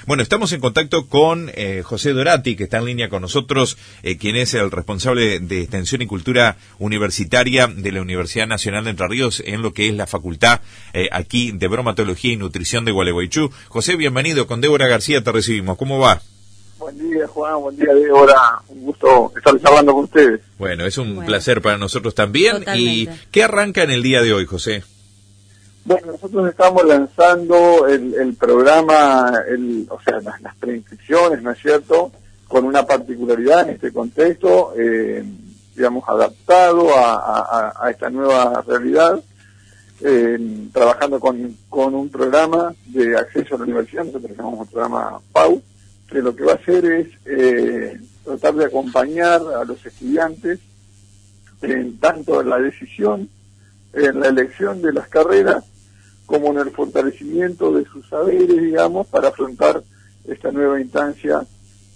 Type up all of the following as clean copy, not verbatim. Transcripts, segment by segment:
Bueno, estamos en contacto con José Dorati, que está en línea con nosotros, quien es el responsable de Extensión y Cultura Universitaria de la Universidad Nacional de Entre Ríos en lo que es la facultad aquí de Bromatología y Nutrición de Gualeguaychú. José, bienvenido. Con Débora García te recibimos. ¿Cómo va? Buen día, Juan. Buen día, Débora. Un gusto estar charlando con ustedes. Bueno, es un placer para nosotros también. Totalmente. ¿Y qué arranca en el día de hoy, José? Bueno, nosotros estamos lanzando el programa, o sea, las preinscripciones, ¿no es cierto?, con una particularidad en este contexto, digamos, adaptado a esta nueva realidad, trabajando con un programa de acceso a la universidad. Nosotros llamamos el programa PAU, que lo que va a hacer es tratar de acompañar a los estudiantes en tanto en la decisión, en la elección de las carreras, como en el fortalecimiento de sus saberes, digamos, para afrontar esta nueva instancia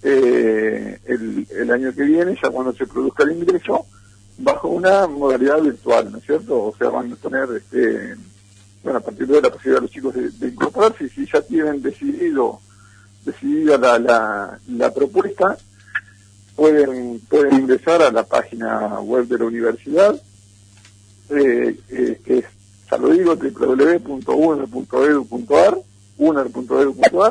el año que viene, ya cuando se produzca el ingreso, bajo una modalidad virtual, ¿no es cierto? O sea, van a tener, a partir de la posibilidad de los chicos de incorporarse, y si ya tienen decidida la propuesta, pueden ingresar a la página web de la universidad, que es, ya lo digo, www.uner.edu.ar,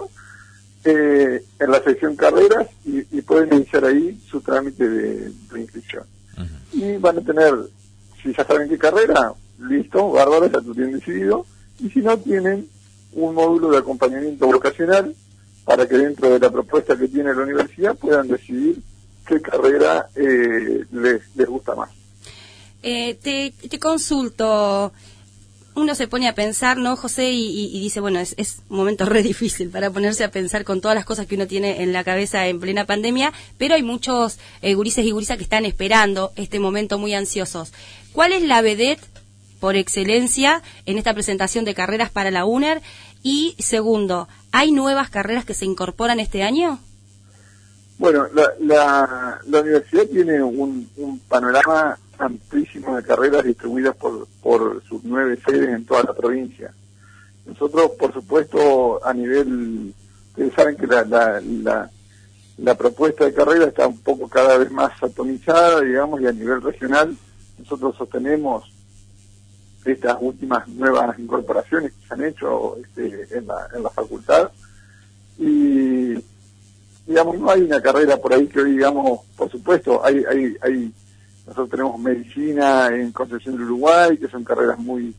en la sección carreras, y pueden iniciar ahí su trámite de inscripción. Y van a tener, si ya saben qué carrera, listo, bárbaro, ya lo tienen decidido, y si no, tienen un módulo de acompañamiento vocacional para que dentro de la propuesta que tiene la universidad puedan decidir qué carrera les gusta más. Te consulto. Uno se pone a pensar, ¿no, José? Y dice, bueno, es un momento re difícil para ponerse a pensar con todas las cosas que uno tiene en la cabeza en plena pandemia, pero hay muchos gurises y gurisas que están esperando este momento muy ansiosos. ¿Cuál es la vedette por excelencia en esta presentación de carreras para la UNER? Y segundo, ¿hay nuevas carreras que se incorporan este año? Bueno, la universidad tiene un panorama amplísimo de carreras distribuidas por sus 9 sedes en toda la provincia. Nosotros, por supuesto, a nivel, ustedes saben que la propuesta de carrera está un poco cada vez más atomizada, digamos, y a nivel regional nosotros sostenemos estas últimas nuevas incorporaciones que se han hecho en la facultad, y digamos, no hay una carrera por ahí que hoy, digamos, por supuesto, nosotros tenemos medicina en Concepción del Uruguay, que son carreras muy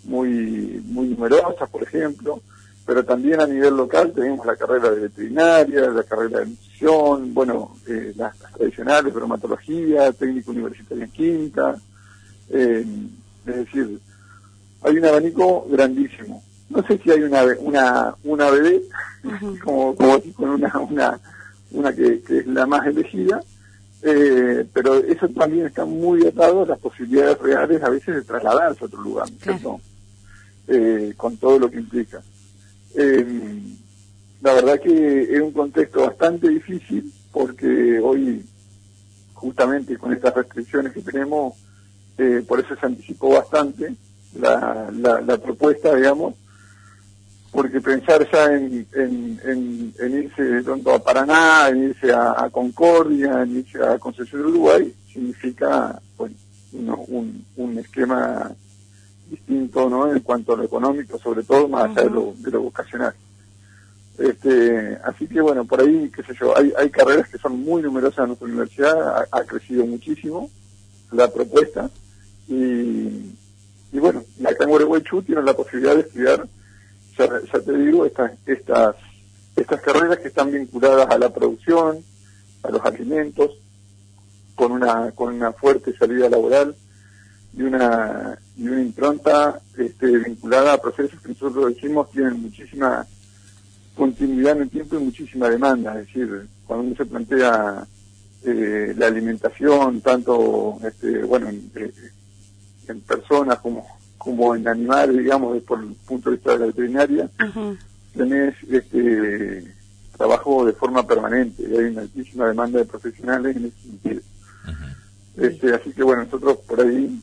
numerosas, por ejemplo, pero también a nivel local tenemos la carrera de veterinaria, la carrera de nutrición, las tradicionales, bromatología, técnico universitario en química, es decir, hay un abanico grandísimo. No sé si hay una BD, como con una que es la más elegida, pero eso también está muy atado a las posibilidades reales a veces de trasladarse a otro lugar, ¿cierto? Con todo lo que implica. La verdad que es un contexto bastante difícil, porque hoy, justamente con estas restricciones que tenemos, por eso se anticipó bastante la propuesta, digamos, porque pensar ya en irse de pronto a Paraná, en irse a Concordia, en irse a Concepción del Uruguay, significa un esquema distinto, ¿no?, en cuanto a lo económico, sobre todo, más allá de lo vocacional. Así que bueno, por ahí, qué sé yo, hay carreras que son muy numerosas en nuestra universidad, ha crecido muchísimo la propuesta, y bueno, acá en Gualeguaychú tienen la posibilidad de estudiar, ya te digo, estas carreras que están vinculadas a la producción, a los alimentos, con una fuerte salida laboral y una impronta vinculada a procesos que nosotros decimos tienen muchísima continuidad en el tiempo y muchísima demanda. Es decir, cuando uno se plantea la alimentación, tanto en personas como en animales, digamos, por el punto de vista de la veterinaria, tenés trabajo de forma permanente, y hay una altísima demanda de profesionales en ese sentido. Así que bueno, nosotros por ahí,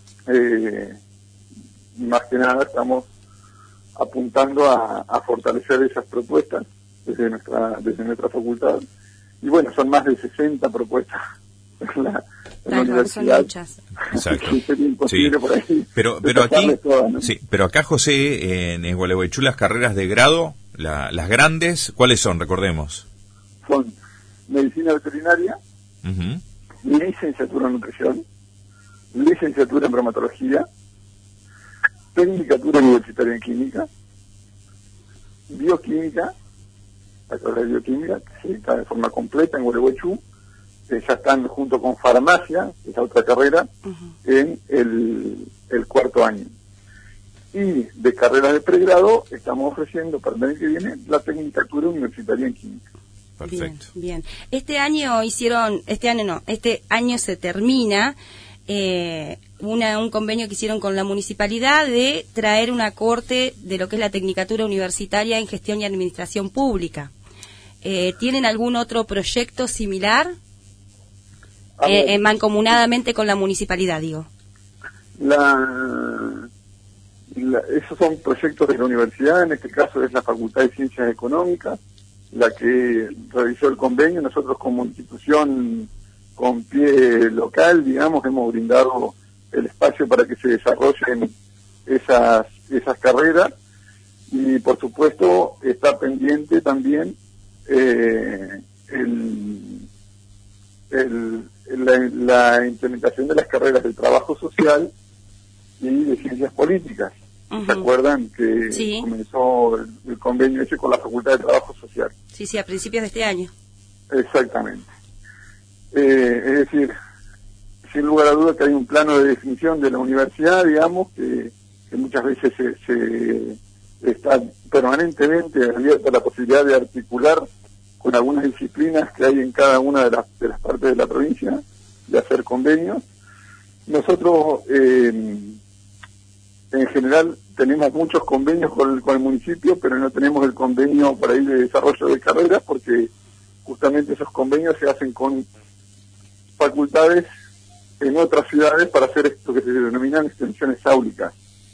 más que nada, estamos apuntando a fortalecer esas propuestas desde nuestra facultad. Y bueno, son más de 60 propuestas en la universidad. Son muchas. Exacto. Sería imposible por ahí. Pero aquí, todas, ¿no? Sí, pero acá, José, en Gualeguaychú, las carreras de grado, las grandes, ¿cuáles son? Recordemos. Son medicina veterinaria, Uh-huh. licenciatura en nutrición, licenciatura en bromatología, tecnicatura universitaria en química, bioquímica, la carrera de bioquímica, que sí, está de forma completa en Gualeguaychú, ya están junto con farmacia, que es la otra carrera, en el cuarto año. Y de carreras de pregrado estamos ofreciendo para el año que viene la tecnicatura universitaria en química. Perfecto. Bien. Este año se termina un convenio que hicieron con la municipalidad de traer una corte de lo que es la tecnicatura universitaria en gestión y administración pública. ¿Tienen algún otro proyecto similar? Mancomunadamente con la municipalidad, digo. Esos son proyectos de la universidad, en este caso es la Facultad de Ciencias Económicas, la que realizó el convenio. Nosotros como institución con pie local, digamos, hemos brindado el espacio para que se desarrollen esas carreras, y por supuesto está pendiente también la implementación de las carreras de trabajo social y de ciencias políticas. ¿Se acuerdan que sí, comenzó el convenio ese con la Facultad de Trabajo Social? Sí, a principios de este año. Exactamente. Es decir, sin lugar a dudas que hay un plano de definición de la universidad, digamos, que muchas veces se está permanentemente abierta la posibilidad de articular con algunas disciplinas que hay en cada una de las partes de la provincia, de hacer convenios. Nosotros, en general, tenemos muchos convenios con el municipio, pero no tenemos el convenio por ahí de desarrollo de carreras, porque justamente esos convenios se hacen con facultades en otras ciudades para hacer esto que se denominan extensiones áulicas.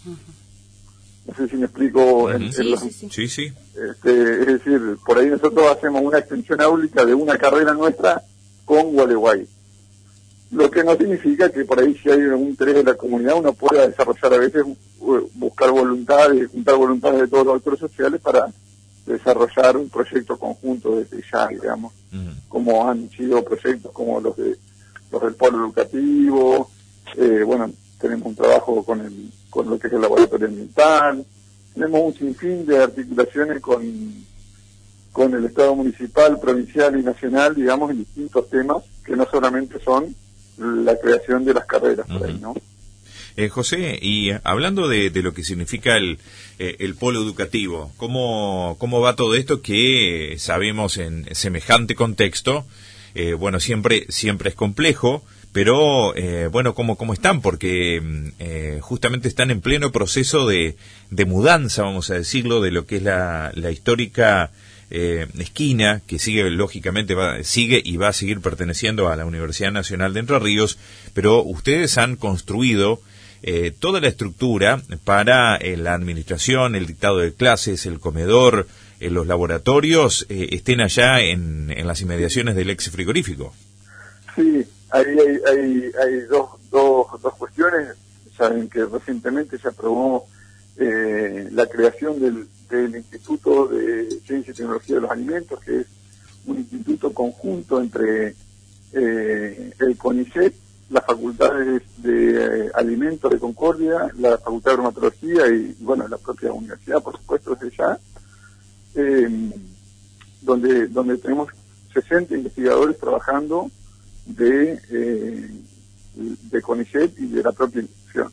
No sé si me explico. Sí. Es decir, por ahí nosotros hacemos una extensión áulica de una carrera nuestra con Gualeguay. Lo que no significa que por ahí, si hay algún interés de la comunidad, uno pueda desarrollar a veces, buscar voluntades, juntar voluntades de todos los actores sociales para desarrollar un proyecto conjunto desde ya, digamos, como han sido proyectos como los del polo educativo. Bueno, tenemos un trabajo con lo que es el laboratorio ambiental, tenemos un sinfín de articulaciones con el Estado municipal, provincial y nacional, digamos, en distintos temas que no solamente son la creación de las carreras por ahí, ¿no? José, y hablando de lo que significa el polo educativo, ¿cómo va todo esto que sabemos en semejante contexto? Bueno, siempre es complejo, pero bueno, ¿cómo están? Porque justamente están en pleno proceso de mudanza, vamos a decirlo, de lo que es la histórica esquina, que lógicamente sigue y va a seguir perteneciendo a la Universidad Nacional de Entre Ríos, pero ustedes han construido toda la estructura para la administración, el dictado de clases, el comedor, los laboratorios, estén allá en las inmediaciones del ex frigorífico. Sí, hay dos cuestiones. Saben que recientemente se aprobó la creación del Instituto de Ciencia y Tecnología de los Alimentos, que es un instituto conjunto entre el CONICET, las facultades de alimentos de Concordia, la Facultad de Bromatología y, bueno, la propia universidad, por supuesto, desde ya, donde tenemos 60 investigadores trabajando de CONICET y de la propia institución.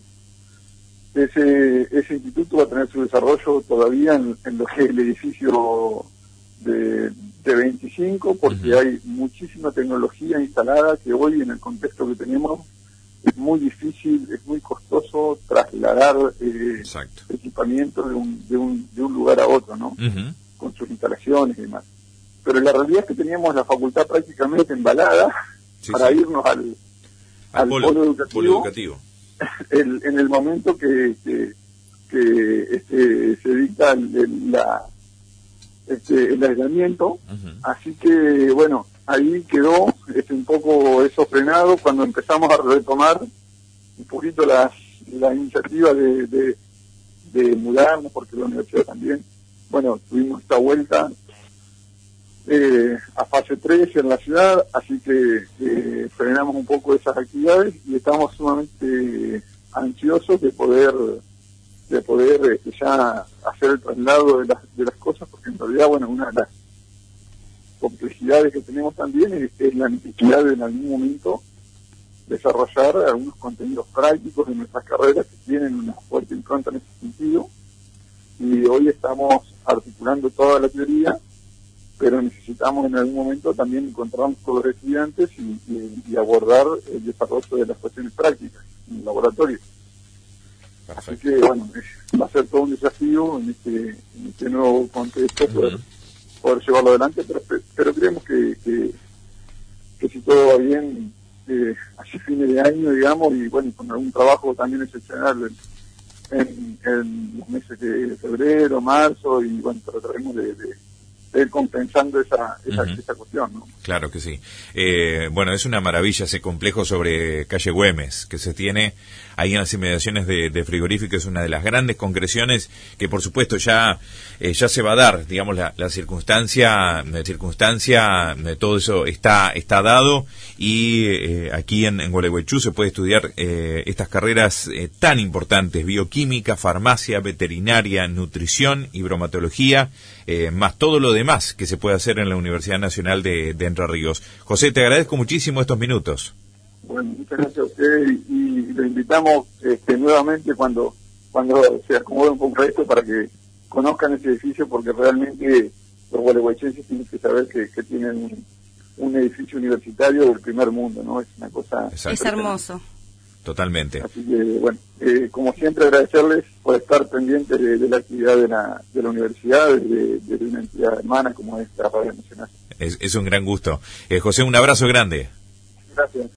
Ese instituto va a tener su desarrollo todavía en lo que es el edificio de 25, porque hay muchísima tecnología instalada que hoy, en el contexto que tenemos, es muy difícil, es muy costoso trasladar equipamiento de un lugar a otro, ¿no? Con sus instalaciones y demás. Pero la realidad es que teníamos la facultad prácticamente embalada para irnos al polo educativo. En el momento que se dicta el aislamiento, así que bueno, ahí quedó un poco eso frenado cuando empezamos a retomar un poquito la iniciativa de mudarnos, porque la universidad también, bueno, tuvimos esta vuelta a fase 3 en la ciudad, así que frenamos un poco esas actividades y estamos sumamente ansiosos de poder ya hacer el traslado de las cosas, porque en realidad, bueno, una de las complejidades que tenemos también es la necesidad de en algún momento desarrollar algunos contenidos prácticos de nuestras carreras que tienen una fuerte impronta en ese sentido, y hoy estamos articulando toda la teoría, pero necesitamos en algún momento también encontrarnos con los estudiantes y abordar el desarrollo de las cuestiones prácticas en el laboratorio. Perfecto. Así que, bueno, va a ser todo un desafío en este nuevo contexto poder llevarlo adelante, pero creemos que si todo va bien, así fines de año, digamos, y bueno, con algún trabajo también excepcional en los meses de febrero, marzo, y bueno, trataremos de ir compensando esa cuestión, ¿no? Claro que sí. Bueno, es una maravilla ese complejo sobre calle Güemes que se tiene ahí en las inmediaciones de Frigorífico. Es una de las grandes concreciones que, por supuesto, ya se va a dar, digamos, la circunstancia, todo eso está dado, y aquí en Gualeguaychú se puede estudiar estas carreras tan importantes: bioquímica, farmacia, veterinaria, nutrición y bromatología, más todo lo demás que se puede hacer en la Universidad Nacional de Entre Ríos. José, te agradezco muchísimo estos minutos. Bueno, muchas gracias a usted, y lo invitamos nuevamente cuando se acomode un poco esto para que conozcan ese edificio, porque realmente los gualeguaychenses tienen que saber que tienen un edificio universitario del primer mundo, ¿no? Es una cosa... Es hermoso. Totalmente. Así que, bueno, como siempre, agradecerles por estar pendientes de la actividad de la universidad, de una entidad hermana como es la Radio Nacional. Es un gran gusto. José, un abrazo grande. Gracias.